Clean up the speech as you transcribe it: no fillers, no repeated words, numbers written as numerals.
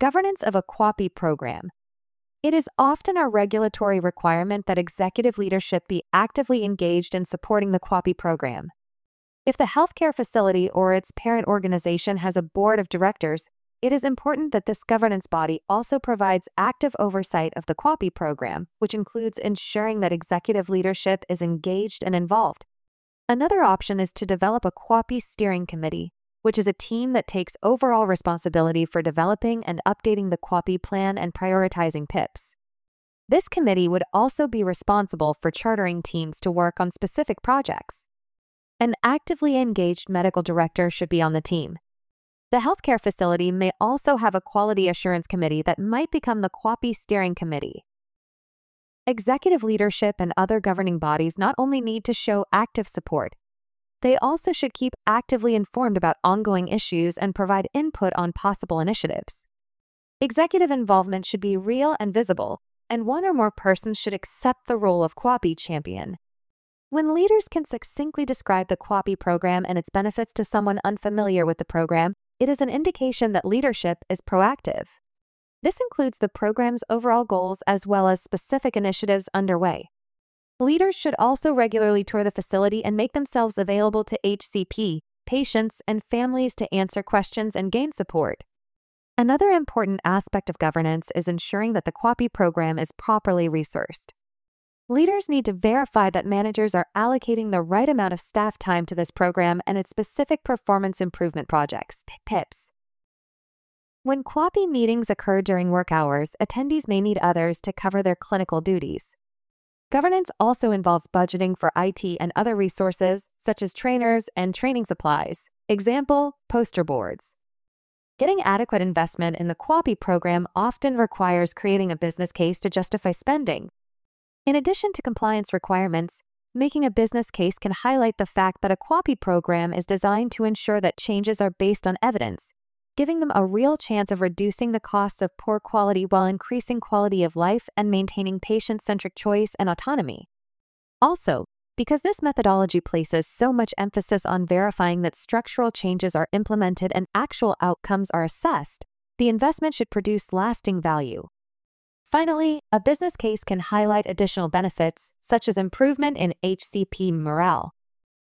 Governance of a QAPI program. It is often a regulatory requirement that executive leadership be actively engaged in supporting the QAPI program. If the healthcare facility or its parent organization has a board of directors, it is important that this governance body also provides active oversight of the QAPI program, which includes ensuring that executive leadership is engaged and involved. Another option is to develop a QAPI steering committee, which is a team that takes overall responsibility for developing and updating the QAPI plan and prioritizing PIPs. This committee would also be responsible for chartering teams to work on specific projects. An actively engaged medical director should be on the team. The healthcare facility may also have a quality assurance committee that might become the QAPI steering committee. Executive leadership and other governing bodies not only need to show active support, they also should keep actively informed about ongoing issues and provide input on possible initiatives. Executive involvement should be real and visible, and one or more persons should accept the role of QAPI champion. When leaders can succinctly describe the QAPI program and its benefits to someone unfamiliar with the program, it is an indication that leadership is proactive. This includes the program's overall goals as well as specific initiatives underway. Leaders should also regularly tour the facility and make themselves available to HCP, patients, and families to answer questions and gain support. Another important aspect of governance is ensuring that the QAPI program is properly resourced. Leaders need to verify that managers are allocating the right amount of staff time to this program and its specific performance improvement projects, PIPs. When QAPI meetings occur during work hours, attendees may need others to cover their clinical duties. Governance also involves budgeting for IT and other resources, such as trainers and training supplies. Example, poster boards. Getting adequate investment in the QAPI program often requires creating a business case to justify spending. In addition to compliance requirements, making a business case can highlight the fact that a QAPI program is designed to ensure that changes are based on evidence, giving them a real chance of reducing the costs of poor quality while increasing quality of life and maintaining patient-centric choice and autonomy. Also, because this methodology places so much emphasis on verifying that structural changes are implemented and actual outcomes are assessed, the investment should produce lasting value. Finally, a business case can highlight additional benefits, such as improvement in HCP morale,